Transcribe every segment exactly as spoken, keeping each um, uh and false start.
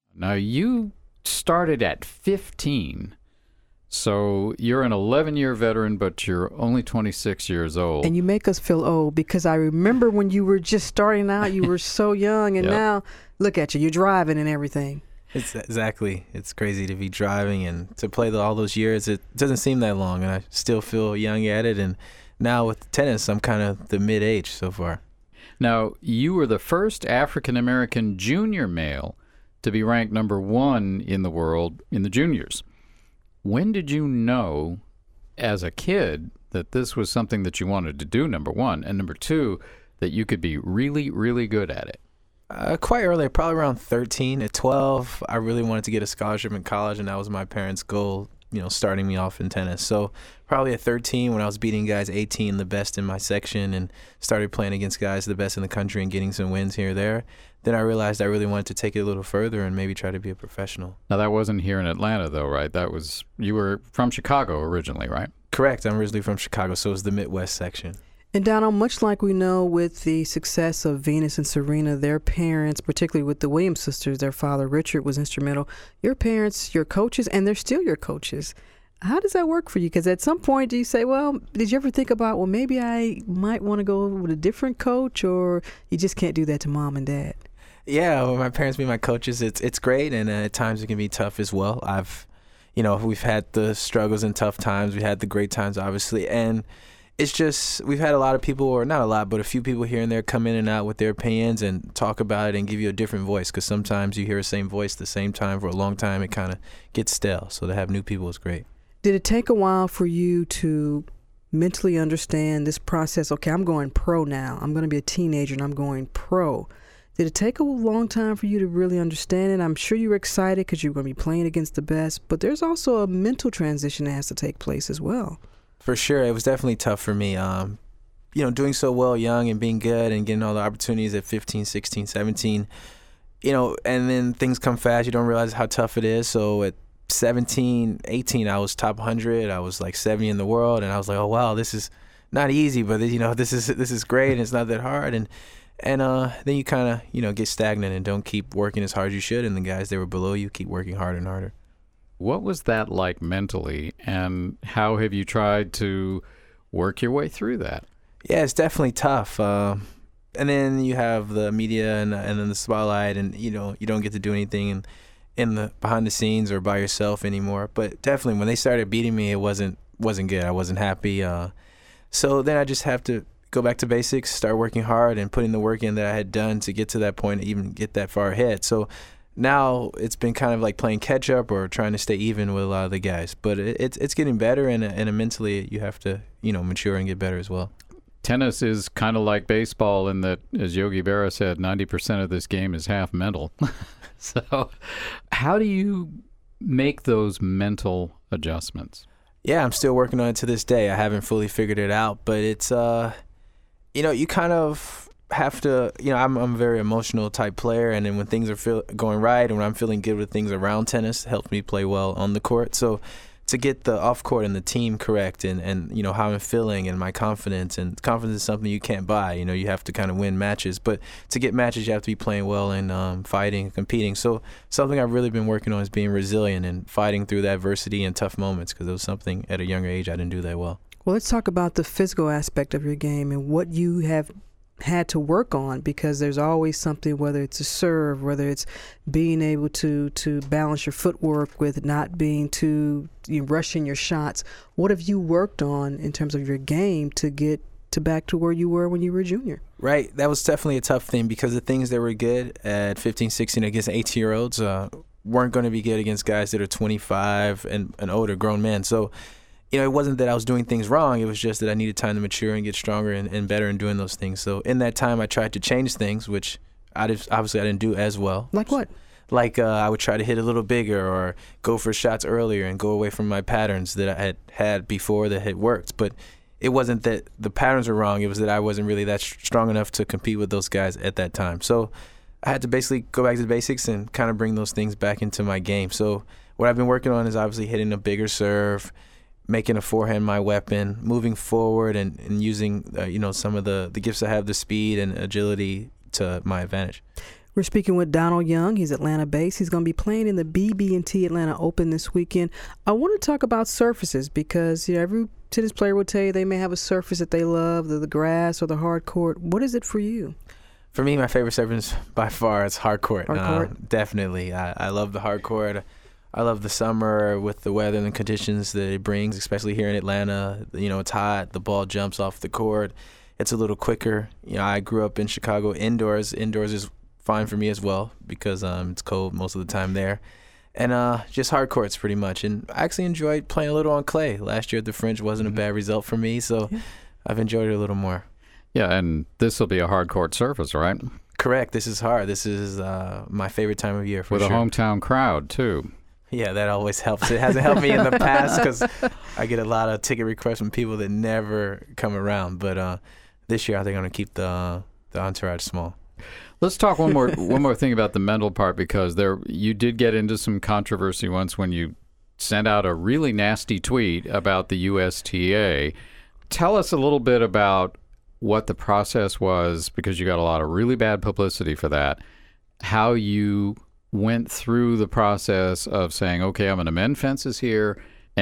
Now, you started at fifteen, so you're an eleven-year veteran, but you're only twenty-six years old. And you make us feel old because I remember when you were just starting out, you were so young, and Yep. now look at you, you're driving and everything. It's exactly. It's crazy to be driving and to play the, all those years. It doesn't seem that long, and I still feel young at it. And now with tennis, I'm kind of the mid-age so far. Now, you were the first African-American junior male to be ranked number one in the world in the juniors. When did you know as a kid that this was something that you wanted to do, number one, and number two, that you could be really, really good at it? Uh, quite early, probably around thirteen. At twelve, I really wanted to get a scholarship in college, and that was my parents' goal, you know, starting me off in tennis. So probably at thirteen, when I was beating guys eighteen, the best in my section, and started playing against guys the best in the country and getting some wins here or there, then I realized I really wanted to take it a little further and maybe try to be a professional. Now, that wasn't here in Atlanta, though, right? That was, you were from Chicago originally, right? Correct. I'm originally from Chicago, so it was the Midwest section. And Donald, much like we know with the success of Venus and Serena, their parents, particularly with the Williams sisters, their father Richard was instrumental. Your parents, your coaches, and they're still your coaches. How does that work for you? Because at some point, do you say, well, did you ever think about, well, maybe I might want to go with a different coach, or you just can't do that to mom and dad? Yeah, well, my parents being my coaches, it's it's great, and uh, at times it can be tough as well. I've, you know, we've had the struggles and tough times. We had the great times, obviously, and it's just we've had a lot of people, or not a lot, but a few people here and there come in and out with their opinions and talk about it and give you a different voice, because sometimes you hear the same voice the same time for a long time, it kind of gets stale. So to have new people is great. Did it take a while for you to mentally understand this process? Okay, I'm going pro now. I'm going to be a teenager and I'm going pro. Did it take a long time for you to really understand it? I'm sure you were excited because you were going to be playing against the best, but there's also a mental transition that has to take place as well. For sure. It was definitely tough for me. Um, you know, doing so well young and being good and getting all the opportunities at fifteen, sixteen, seventeen, you know, and then things come fast. You don't realize how tough it is. So at seventeen, eighteen, I was top one hundred. I was like seventy in the world. And I was like, oh, wow, this is not easy, but, you know, this is this is great and it's not that hard. And and uh, then you kind of, you know, get stagnant and don't keep working as hard as you should. And the guys that were below you keep working harder and harder. What was that like mentally, and how have you tried to work your way through that? Yeah, it's definitely tough. Uh, and then you have the media and and then the spotlight, and you know you don't get to do anything in, in the behind the scenes or by yourself anymore. But definitely, when they started beating me, it wasn't wasn't good. I wasn't happy. Uh, so then I just have to go back to basics, start working hard, and putting the work in that I had done to get to that point, even get that far ahead. So now it's been kind of like playing catch up or trying to stay even with a lot of the guys. But it, it's it's getting better, and and mentally you have to you know mature and get better as well. Tennis is kind of like baseball in that, as Yogi Berra said, ninety percent of this game is half mental. So how do you make those mental adjustments? Yeah, I'm still working on it to this day. I haven't fully figured it out, but it's, uh, you know, you kind of have to, you know, I'm, I'm a very emotional type player, and then when things are feel, going right and when I'm feeling good with things around tennis, it helps me play well on the court. So to get the off court and the team correct, and, and you know how I'm feeling and my confidence, and confidence is something you can't buy. You know, you have to kind of win matches, but to get matches you have to be playing well and um, fighting and competing. So something I've really been working on is being resilient and fighting through the adversity and tough moments, because it was something at a younger age I didn't do that well. Well, let's talk about the physical aspect of your game and what you have had to work on, because there's always something, whether it's a serve, whether it's being able to to balance your footwork with not being too you know, rushing your shots. What have you worked on in terms of your game to get to back to where you were when you were a junior? Right. That was definitely a tough thing, because the things that were good at fifteen, sixteen against eighteen-year-olds uh, weren't going to be good against guys that are twenty-five and, and older, grown men. So you know, it wasn't that I was doing things wrong. It was just that I needed time to mature and get stronger and, and better in doing those things. So in that time, I tried to change things, which I did, obviously I didn't do as well. Like what? Like uh, I would try to hit a little bigger or go for shots earlier and go away from my patterns that I had had before that had worked. But it wasn't that the patterns were wrong. It was that I wasn't really that strong enough to compete with those guys at that time. So I had to basically go back to the basics and kind of bring those things back into my game. So what I've been working on is obviously hitting a bigger serve, making a forehand my weapon, moving forward, and, and using uh, you know some of the, the gifts I have, the speed and agility to my advantage. We're speaking with Donald Young. He's Atlanta-based. He's going to be playing in the B B and T Atlanta Open this weekend. I want to talk about surfaces because you know, every tennis player will tell you they may have a surface that they love, the, the grass or the hard court. What is it for you? For me, my favorite surface by far is hard court. Hard court? Uh, definitely. I, I love the hard court. I love the summer with the weather and the conditions that it brings, especially here in Atlanta. You know, it's hot. The ball jumps off the court. It's a little quicker. You know, I grew up in Chicago indoors. Indoors is fine for me as well because um, it's cold most of the time there. And uh, just hard courts pretty much. And I actually enjoyed playing a little on clay. Last year at the French wasn't a bad result for me, so yeah. I've enjoyed it a little more. Yeah, and this will be a hard court surface, right? Correct. This is hard. This is uh, my favorite time of year for With sure. a hometown crowd, too. Yeah, that always helps. It hasn't helped me in the past because I get a lot of ticket requests from people that never come around. But uh, this year I think I'm going to keep the uh, the entourage small. Let's talk one more one more thing about the mental part because there you did get into some controversy once when you sent out a really nasty tweet about the U S T A. Tell us a little bit about what the process was because you got a lot of really bad publicity for that. How you went through the process of saying, okay, I'm going to mend fences here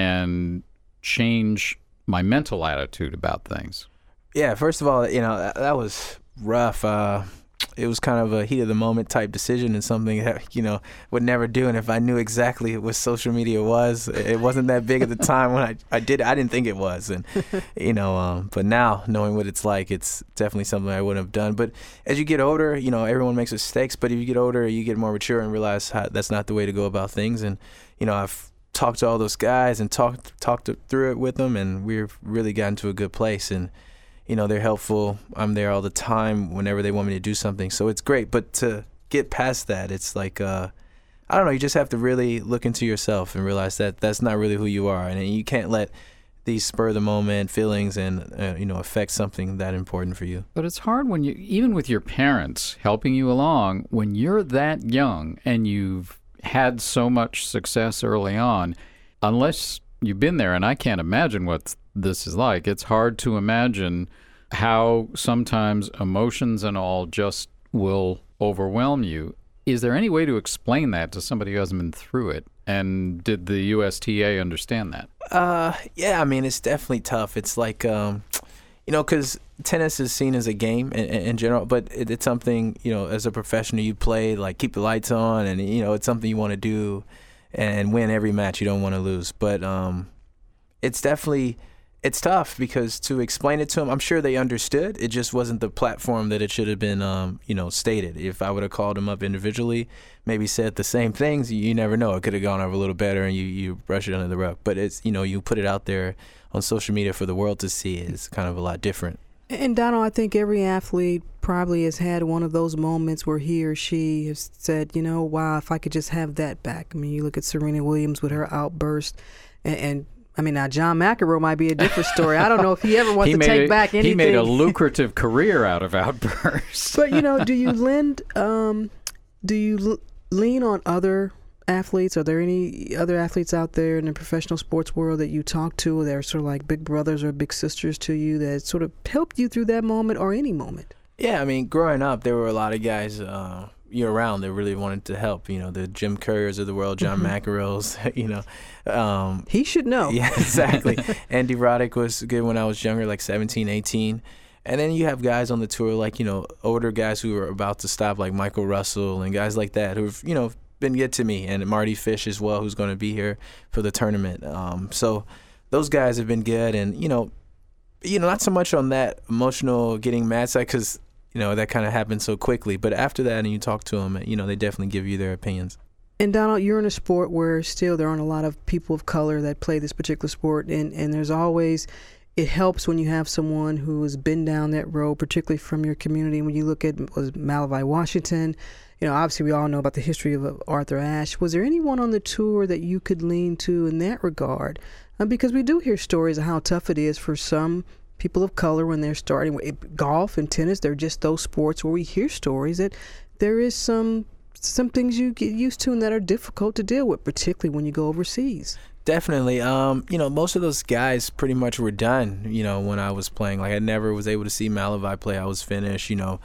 and change my mental attitude about things. Yeah, first of all, you know, that, that was rough. Uh, it was kind of a heat of the moment type decision and something that, you know, would never do. And if I knew exactly what social media was, it wasn't that big at the time when I, I did it. I didn't think it was. And, you know, um, but now knowing what it's like, it's definitely something I wouldn't have done. But as you get older, you know, everyone makes mistakes. But if you get older, you get more mature and realize how, that's not the way to go about things. And, you know, I've talked to all those guys and talked talked through it with them, and we've really gotten to a good place. And, you know, they're helpful. I'm there all the time whenever they want me to do something. So it's great. But to get past that, it's like, uh, I don't know, you just have to really look into yourself and realize that that's not really who you are. And you can't let these spur-of-the-moment feelings and, uh, you know, affect something that important for you. But it's hard when you, even with your parents helping you along, when you're that young and you've had so much success early on, unless you've been there, and I can't imagine what this is like. It's hard to imagine how sometimes emotions and all just will overwhelm you. Is there any way to explain that to somebody who hasn't been through it? And did the U S T A understand that? Uh, yeah, I mean, it's definitely tough. It's like, um, you know, because tennis is seen as a game in, in general, but it, it's something, you know, as a professional you play, like keep the lights on, and, you know, it's something you want to do and win every match. You don't want to lose. But um, it's definitely... It's tough because to explain it to them, I'm sure they understood. It just wasn't the platform that it should have been, um, you know, stated. If I would have called them up individually, maybe said the same things, you never know. It could have gone over a little better and you, you brush it under the rug. But it's, you know, you put it out there on social media for the world to see. It's kind of a lot different. And Donald, I think every athlete probably has had one of those moments where he or she has said, you know, wow, if I could just have that back. I mean, you look at Serena Williams with her outburst and, and I mean, now John McEnroe might be a different story. I don't know if he ever wants he to take a, back anything. He made a lucrative career out of outbursts. But, you know, do you lend, um, do you l- lean on other athletes? Are there any other athletes out there in the professional sports world that you talk to that are sort of like big brothers or big sisters to you that sort of helped you through that moment or any moment? Yeah, I mean, growing up, there were a lot of guys uh, year round that really wanted to help. You know, the Jim Couriers of the world, John mm-hmm. McEnroe's, you know. Um, he should know. Yeah, exactly. Andy Roddick was good when I was younger, like seventeen, eighteen. And then you have guys on the tour, like, you know, older guys who are about to stop, like Michael Russell and guys like that who've, you know, been good to me. And Marty Fish as well, who's going to be here for the tournament. Um, so those guys have been good. And, you know, you know, not so much on that emotional getting mad side because, you know, that kind of happened so quickly. But after that, and you talk to them, you know, they definitely give you their opinions. And Donald, you're in a sport where still there aren't a lot of people of color that play this particular sport. And, and there's always, it helps when you have someone who has been down that road, particularly from your community. When you look at was Malavai Washington, you know, obviously we all know about the history of Arthur Ashe. Was there anyone on the tour that you could lean to in that regard? Uh, because we do hear stories of how tough it is for some people of color when they're starting. Golf and tennis, they're just those sports where we hear stories that there is some some things you get used to and that are difficult to deal with, particularly when you go overseas. Definitely. Um, you know, most of those guys pretty much were done, you know, when I was playing. Like, I never was able to see Malavai play. I was finished, you know.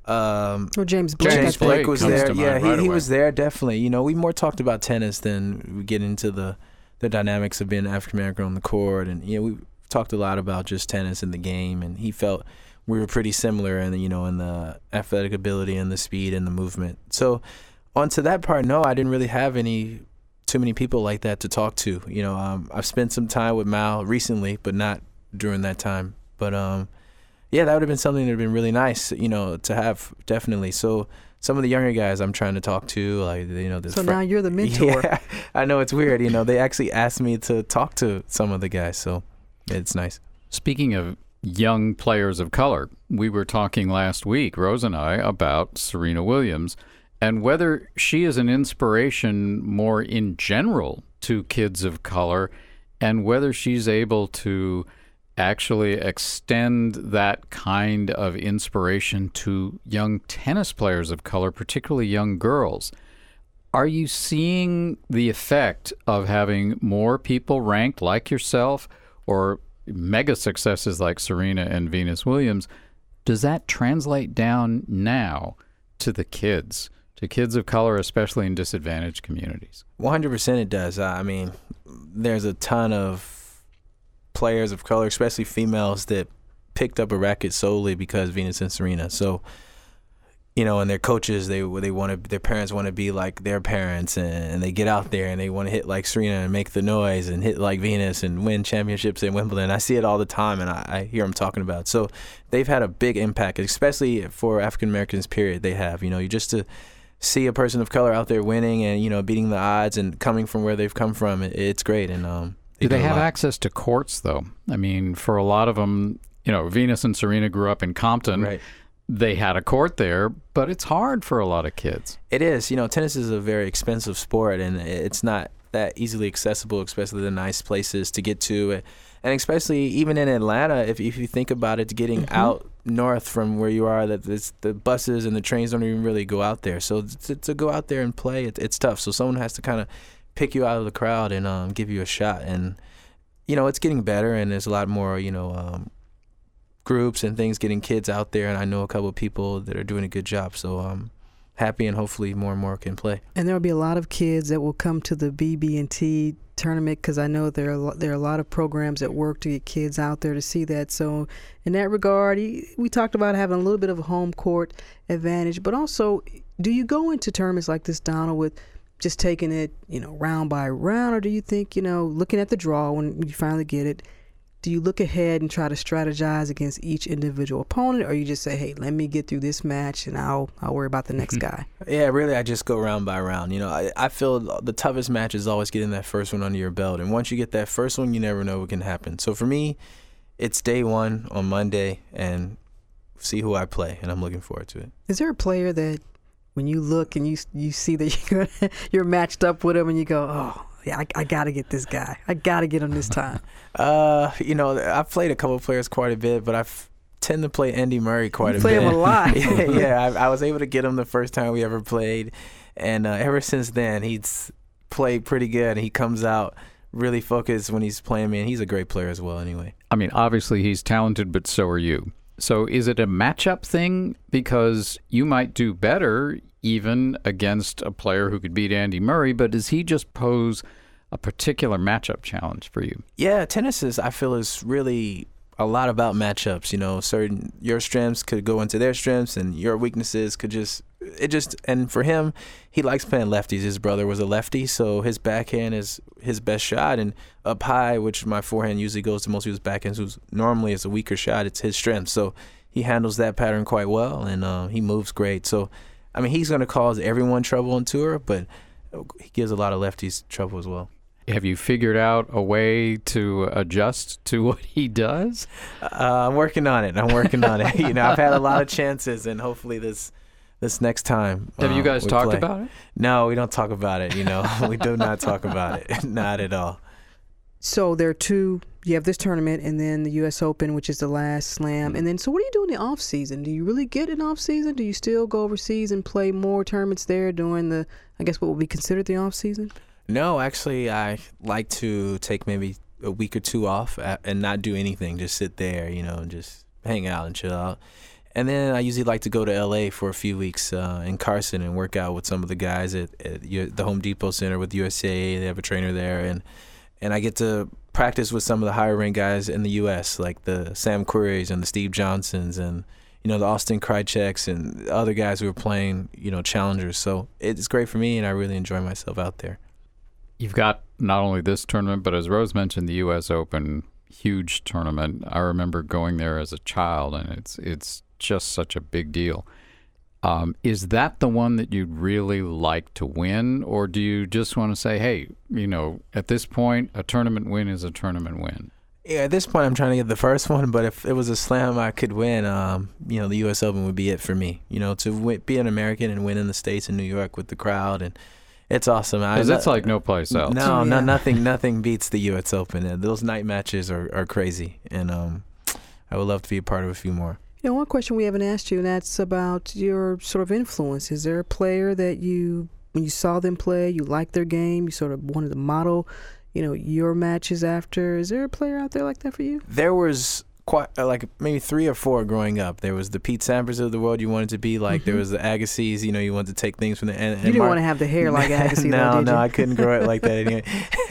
Um, Or James Blake. James I think. Blake was comes there. to Yeah, mind he, right he away. was there definitely. You know, we more talked about tennis than we get into the the dynamics of being African American on the court, and you know, we talked a lot about just tennis and the game, and he felt we were pretty similar in the, you know, in the athletic ability and the speed and the movement. So onto that part, no, I didn't really have any too many people like that to talk to. You know, um, I've spent some time with Mal recently, but not during that time. But um, yeah, that would have been something that would have been really nice, you know, to have, definitely. So some of the younger guys I'm trying to talk to, like, you know, this So fr- now you're the mentor. Yeah, I know it's weird. You know, they actually asked me to talk to some of the guys, so it's nice. Speaking of young players of color, we were talking last week, Rose and I, about Serena Williams and whether she is an inspiration more in general to kids of color, and whether she's able to actually extend that kind of inspiration to young tennis players of color, particularly young girls. Are you seeing the effect of having more people ranked like yourself, or mega successes like Serena and Venus Williams? Does that translate down now to the kids, to kids of color, especially in disadvantaged communities? one hundred percent it does. I mean, there's a ton of players of color, especially females, that picked up a racket solely because Venus and Serena. So, you know, and their coaches, they they want to, their parents want to be like their parents, and they get out there and they want to hit like Serena and make the noise and hit like Venus and win championships at Wimbledon. I see it all the time, and I, I hear them talking about it. So they've had a big impact, especially for African Americans, period. They have, you know, you just to see a person of color out there winning and, you know, beating the odds and coming from where they've come from, it, it's great. And um, Do they do a have lot. access to courts, though? I mean, for a lot of them, you know, Venus and Serena grew up in Compton. Right. They had a court there, but it's hard for a lot of kids. It is. You know, tennis is a very expensive sport, and it's not that easily accessible, especially the nice places to get to. And especially even in Atlanta, if if you think about it, getting Mm-hmm. out north from where you are, that it's, the buses and the trains don't even really go out there. So to, to go out there and play, it, it's tough. So someone has to kind of pick you out of the crowd and um, give you a shot. And, you know, it's getting better, and there's a lot more, you know, um, groups and things getting kids out there, and I know a couple of people that are doing a good job, so I'm happy, and hopefully more and more can play. And there will be a lot of kids that will come to the B B and T tournament, because I know there are, lo- there are a lot of programs that work to get kids out there to see that. So in that regard, he- we talked about having a little bit of a home court advantage, but also, do you go into tournaments like this, Donald, with just taking it, you know, round by round, or do you think, you know, looking at the draw when you finally get it, do you look ahead and try to strategize against each individual opponent, or you just say, hey, let me get through this match and I'll I'll worry about the next guy? Yeah, really, I just go round by round. You know, I, I feel the toughest match is always getting that first one under your belt. And once you get that first one, you never know what can happen. So for me, it's day one on Monday and see who I play, and I'm looking forward to it. Is there a player that when you look and you you see that you're, you're matched up with him and you go, oh, yeah, I, I got to get this guy. I got to get him this time. Uh, you know, I've played a couple of players quite a bit, but I tend to play Andy Murray quite You a play bit. him a lot. yeah, yeah I, I was able to get him the first time we ever played, and uh, ever since then, he's played pretty good. He comes out really focused when he's playing me, and he's a great player as well anyway. I mean, obviously he's talented, but so are you. So is it a matchup thing? Because you might do better even against a player who could beat Andy Murray, but does he just pose a particular matchup challenge for you? Yeah, tennis is, I feel, is really a lot about matchups. You know, certain, your strengths could go into their strengths, and your weaknesses could just, it just, and for him, he likes playing lefties. His brother was a lefty, so his backhand is his best shot, and up high, which my forehand usually goes to most people's backhands, who's normally is a weaker shot, it's his strength. So he handles that pattern quite well, and uh, he moves great. So, I mean, he's going to cause everyone trouble on tour, but he gives a lot of lefties trouble as well. Have you figured out a way to adjust to what he does? Uh, I'm working on it. I'm working on it. You know, I've had a lot of chances, and hopefully this this next time. Have uh, you guys we talked play. about it? No, we don't talk about it. You know, we do not talk about it. Not at all. So there are two, you have this tournament and then the U S Open, which is the last slam. And then, so what do you do in the off season? Do you really get an off season? Do you still go overseas and play more tournaments there during the, I guess what would be considered the off season? No, actually, I like to take maybe a week or two off and not do anything. Just sit there, you know, and just hang out and chill out. And then I usually like to go to L A for a few weeks uh, in Carson and work out with some of the guys at, at the Home Depot Center with U S A A. They have a trainer there, and and I get to practice with some of the higher ranked guys in the U S, like the Sam Querreys and the Steve Johnsons and, you know, the Austin Krajceks and other guys who are playing, you know, challengers. So it's great for me, and I really enjoy myself out there. You've got not only this tournament, but as Rose mentioned, the U S Open, huge tournament. I remember going there as a child, and it's it's just such a big deal. Um, is that the one that you'd really like to win, or do you just want to say, hey, you know, at this point, a tournament win is a tournament win? Yeah, at this point, I'm trying to get the first one, but if it was a slam I could win, um, you know, the U S Open would be it for me. You know, to w- be an American and win in the States in New York with the crowd, and it's awesome. Because it's like no place else. No, Yeah. no, nothing, nothing beats the U S Open. Uh, Those night matches are, are crazy, and um, I would love to be a part of a few more. You know, one question we haven't asked you, and that's about your sort of influence. Is there a player that you, when you saw them play, you liked their game, you sort of wanted to model, you know, your matches after? Is there a player out there like that for you? There was quite uh, like maybe three or four growing up. There was the Pete Sampras of the world you wanted to be like. Mm-hmm. There was the Agassiz, you know, you wanted to take things from the and, and You didn't Mar- want to have the hair like Agassi, no, though, did no, you? I couldn't grow it like that anyway.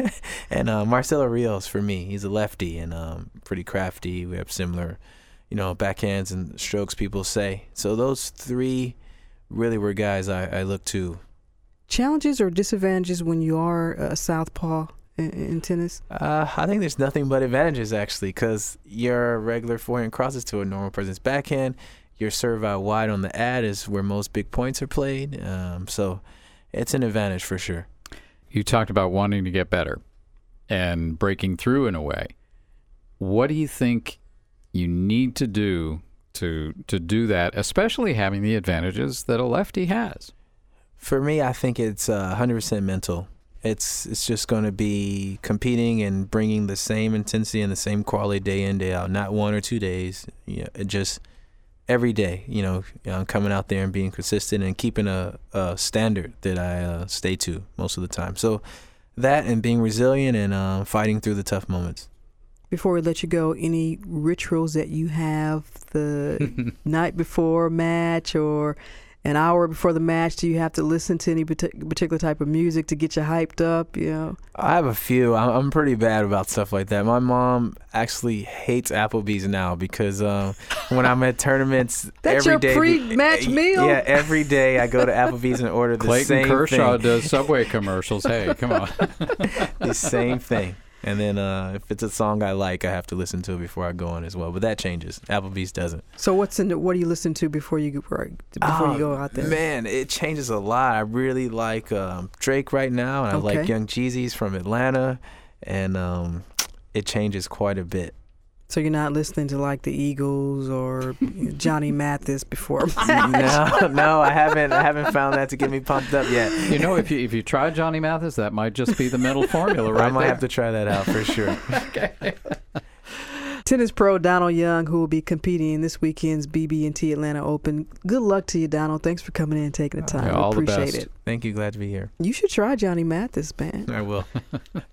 And uh, Marcelo Rios for me, he's a lefty and um, pretty crafty. We have similar, you know, backhands and strokes, people say. So those three really were guys I, I look to. Challenges or disadvantages when you are a southpaw in, in tennis? Uh, I think there's nothing but advantages, actually, because your regular forehand crosses to a normal person's backhand. Your serve out wide on the ad is where most big points are played. Um, so it's an advantage for sure. You talked about wanting to get better and breaking through in a way. What do you think you need to do to to do that, especially having the advantages that a lefty has? For me, I think it's uh, one hundred percent mental. It's it's just going to be competing and bringing the same intensity and the same quality day in, day out, not one or two days. You know, it just every day, you know, you know, coming out there and being consistent and keeping a, a standard that I uh, stay to most of the time. So that and being resilient and uh, fighting through the tough moments. Before we let you go, any rituals that you have the night before a match or an hour before the match? Do you have to listen to any particular type of music to get you hyped up? You know, I have a few. I'm I'm pretty bad about stuff like that. My mom actually hates Applebee's now because um, when I'm at tournaments, that's every your day, pre-match meal. Yeah, every day I go to Applebee's and order the Clayton same Kershaw thing. does Subway commercials. Hey, come on. The same thing. And then uh, if it's a song I like, I have to listen to it before I go on as well. But that changes. Applebee's doesn't. So what's in the, what do you listen to before you before oh, you go out there? Man, it changes a lot. I really like um, Drake right now, and I Okay. like Young Jeezy's from Atlanta, and um, it changes quite a bit. So you're not listening to like the Eagles or you know, Johnny Mathis before a match? No, no, I haven't. I haven't found that to get me pumped up yet. You know, if you if you try Johnny Mathis, that might just be the mental formula right I might there. have to try that out for sure. Okay. Tennis pro Donald Young, who will be competing in this weekend's B B and T Atlanta Open. Good luck to you, Donald. Thanks for coming in and taking the time. Yeah, all we the appreciate best. it. Thank you. Glad to be here. You should try Johnny Mathis, man. I will.